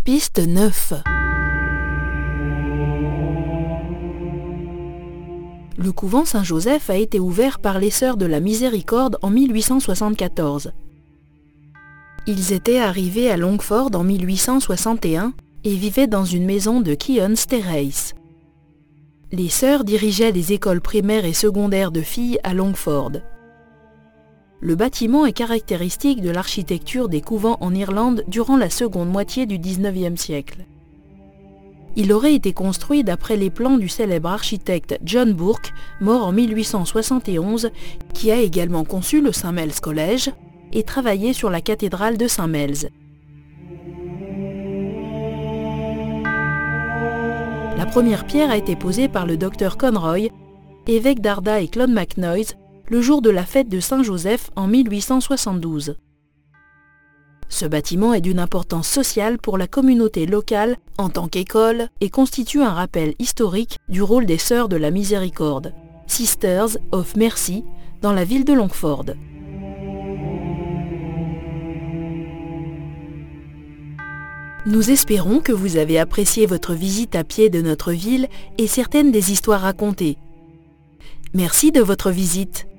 Piste 9. Le couvent Saint-Joseph a été ouvert par les Sœurs de la Miséricorde en 1874. Ils étaient arrivés à Longford en 1861 et vivaient dans une maison de Keon's Terrace. Les sœurs dirigeaient des écoles primaires et secondaires de filles à Longford. Le bâtiment est caractéristique de l'architecture des couvents en Irlande durant la seconde moitié du XIXe siècle. Il aurait été construit d'après les plans du célèbre architecte John Burke, mort en 1871, qui a également conçu le St. Mel's College et travaillé sur la cathédrale de St. Mel's. La première pierre a été posée par le docteur Conroy, évêque d'Arda et Clon MacNoise, le jour de la fête de Saint-Joseph en 1872. Ce bâtiment est d'une importance sociale pour la communauté locale en tant qu'école et constitue un rappel historique du rôle des Sœurs de la Miséricorde, Sisters of Mercy, dans la ville de Longford. Nous espérons que vous avez apprécié votre visite à pied de notre ville et certaines des histoires racontées. Merci de votre visite.